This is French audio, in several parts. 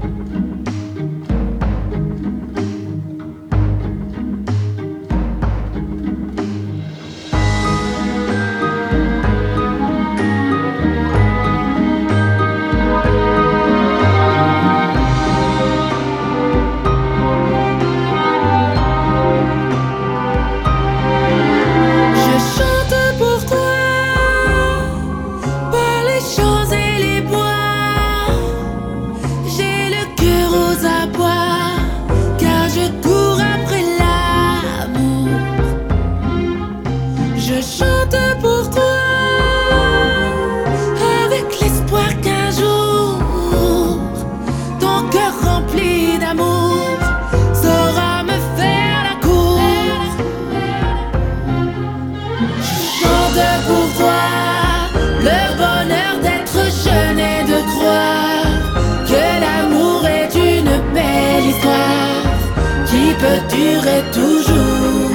peut durer toujours.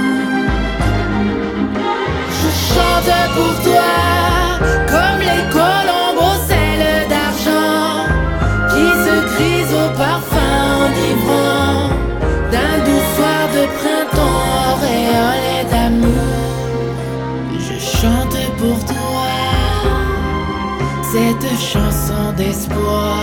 Je chante pour toi comme les colombes aux ailes d'argent qui se grisent au parfum enivrant d'un doux soir de printemps auréolé d'amour. Je chante pour toi cette chanson d'espoir,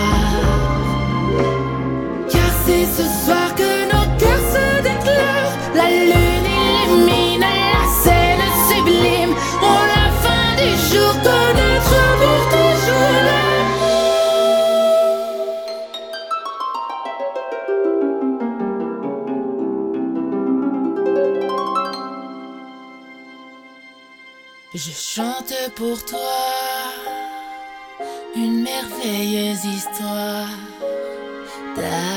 car c'est ce soir que nos cœurs se déclarent. La lune illumine la scène sublime. On la fin du jour connaîtra pour toujours l'amour. Je chante pour toi une merveilleuse histoire d'amour.